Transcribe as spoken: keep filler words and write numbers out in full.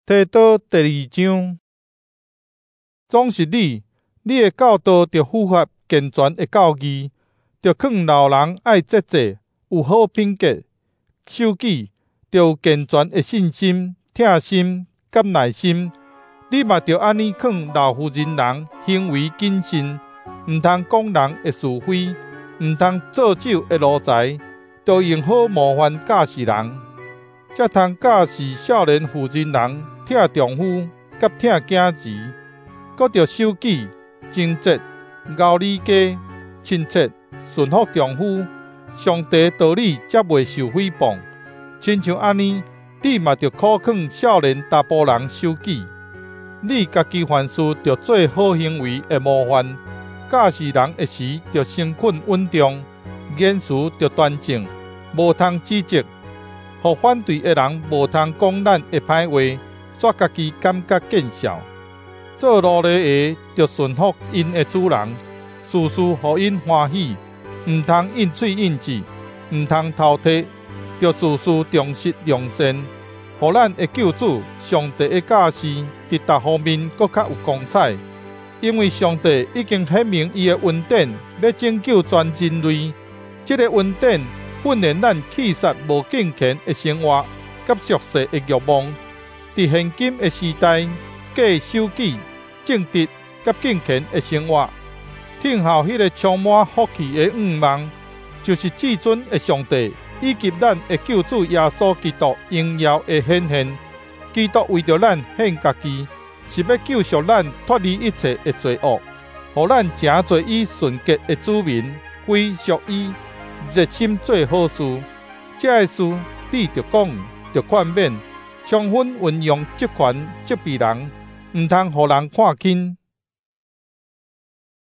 提多第二章，总是你，你的教导着符合健全的教义，着劝老人爱节制，有好品格，守己，着有健全的信心、疼心、甲耐心。你嘛着安尼劝老妇人人行为谨慎，毋通讲人的是非，毋通造酒的奴才，着用好模范教示人，才通教示少年妇人人疼丈夫，甲疼囝儿，搁着守己、贞洁、熬理家、亲切、顺服丈夫。上帝道理才袂受诽谤。亲像安尼，你嘛着苦劝少年查甫人守己。你家己凡事着做好行为的模范，教示人的时着身份稳重，言辞着端正，无通指责，互反对的人无通讲咱的歹话，煞家己感觉见笑。做奴隶的着顺服因的主人，事事互因欢喜，毋通应喙应舌，毋通偷摕，着事事重实良善。互咱的救主上帝的教示，伫逐方面搁较有光彩，因为上帝已经显明伊的恩典，要拯救全人类。这个恩典训练咱弃杀无敬虔的生活，甲俗世的欲望，伫现今的时代，过守己、正直甲敬虔的生活，听候迄个充满福气的愿望，就是至尊的上帝。以及咱的救主耶稣基督荣耀的显现，基督为着咱献家己，是要救赎咱脱离一切的罪恶，互咱诚做伊纯洁的子民，归属伊，热心做好事。这个事你着讲，着劝勉，充分运用职权责备人，毋通互人看轻。